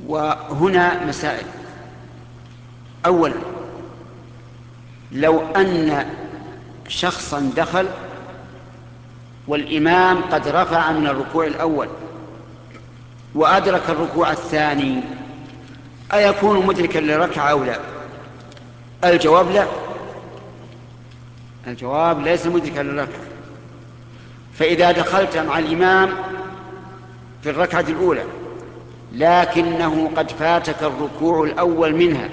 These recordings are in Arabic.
وهنا مسائل. أولا، لو أن شخصا دخل والإمام قد رفع من الركوع الأول وأدرك الركوع الثاني، أيكون مدركا لركعة أو لا؟ الجواب لا، الجواب ليس مدركا للركعة. فإذا دخلت مع الإمام في الركعة الأولى لكنه قد فاتك الركوع الأول منها،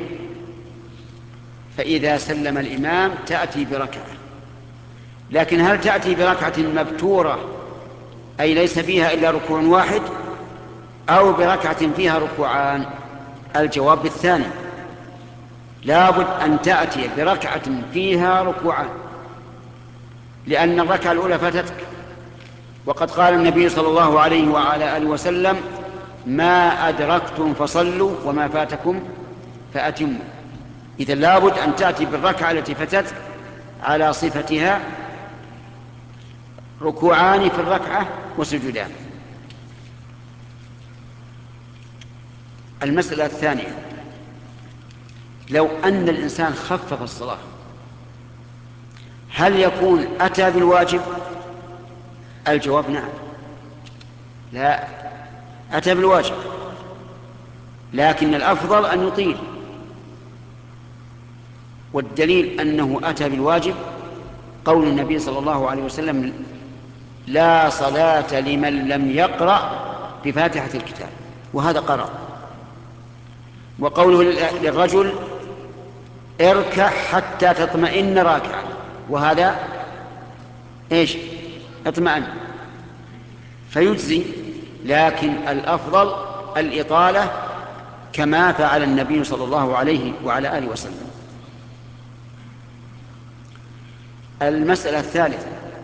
فإذا سلم الإمام تأتي بركعة. لكن هل تأتي بركعة مبتورة أي ليس فيها إلا ركوع واحد، أو بركعة فيها ركوعان؟ الجواب بالثاني، لابد أن تأتي بركعة فيها ركوعان، لأن الركعة الأولى فاتتك، وقد قال النبي صلى الله عليه وعلى آله وسلم: ما أدركتم فصلوا وما فاتكم فأتموا. إذن لابد أن تأتي بالركعة التي فاتتك على صفتها، ركوعان في الركعة وسجودان. المسألة الثانية، لو أن الإنسان خفف الصلاة هل يكون أتى بالواجب؟ الجواب نعم، لا، أتى بالواجب، لكن الأفضل أن يطيل. والدليل أنه أتى بالواجب قول النبي صلى الله عليه وسلم: لا صلاة لمن لم يقرأ بفاتحة الكتاب، وهذا قرأ. وقوله للرجل: اركع حتى تطمئن راكعا، وهذا ايش؟ اطمئن، فيجزي. لكن الأفضل الإطالة كما فعل النبي صلى الله عليه وعلى آله وسلم. المسألة الثالثة،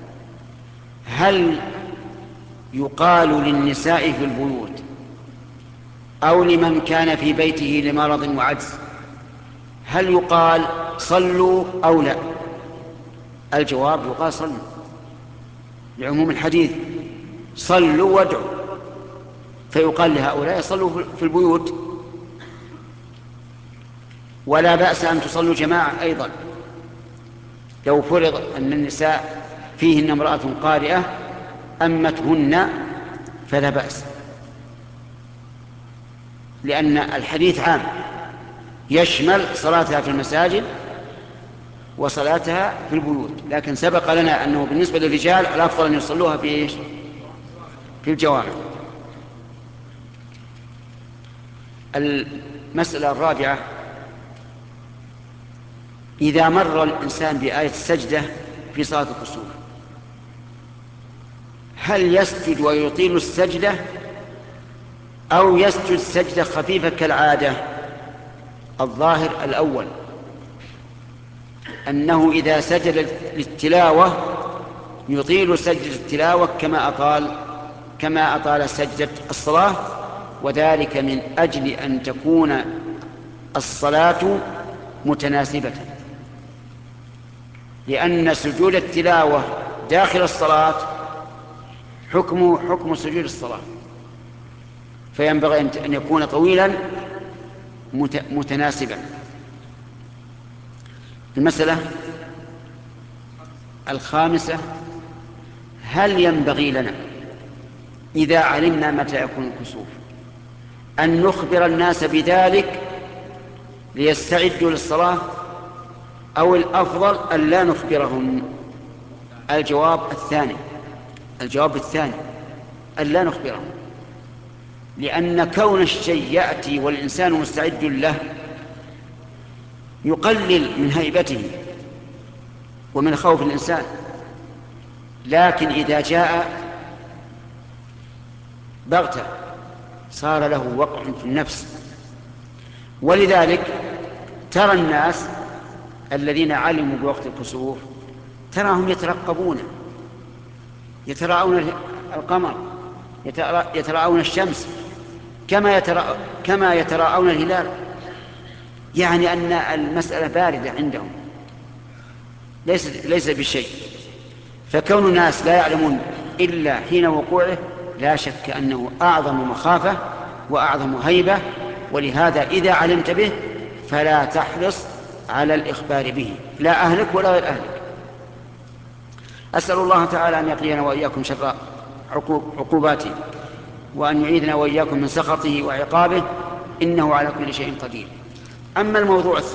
هل يقال للنساء في البيوت أو لمن كان في بيته لمرض وعجز، هل يقال صلوا أو لا؟ الجواب يقال صلوا، لعموم الحديث: صلوا وادعوا. فيقال لهؤلاء صلوا في البيوت، ولا بأس أن تصلوا جماعة أيضا. لو فرض أن النساء فيهن امرأة قارئة أمتهن فلا بأس، لأن الحديث عام يشمل صلاتها في المساجد وصلاتها في البيوت. لكن سبق لنا أنه بالنسبة للرجال الأفضل أن يصلوها في إيش؟ في الجوامع. المسألة الرابعة، إذا مر الإنسان بآية السجدة في صلاة الكسوف هل يسجد ويطيل السجدة أو يسجد سجدة خفيفة كالعادة؟ الظاهر الأول، أنه إذا سجد للتلاوة يطيل سجدة التلاوة كما أطال سجدة الصلاة، وذلك من أجل أن تكون الصلاة متناسبة، لأن سجود التلاوة داخل الصلاة حكمه حكم سجود الصلاة، فينبغي أن يكون طويلا متناسبا. المسألة الخامسة، هل ينبغي لنا إذا علمنا متى يكون الكسوف أن نخبر الناس بذلك ليستعدوا للصلاة، أو الأفضل أن لا نخبرهم؟ الجواب الثاني، أن لا نخبرهم، لأن كون الشيء يأتي والإنسان مستعد له يقلل من هيبته ومن خوف الإنسان. لكن إذا جاء بغتة صار له وقع في النفس. ولذلك ترى الناس الذين علموا بوقت الكسوف تراهم يتراءون القمر، يتراءون الشمس كما يتراءون الهلال، يعني أن المسألة باردة عندهم ليس بشيء. فكون الناس لا يعلمون إلا حين وقوعه لا شك أنه أعظم مخافة وأعظم هيبة ولهذا إذا علمت به فلا تحرص على الإخبار به، لا أهلك ولا غير أهلك. أسأل الله تعالى أن يقينا وإياكم شر عقوباته، وأن يعيذنا وإياكم من سخطه وعقابه، إنه على كل شيء قدير. أما الموضوع الثاني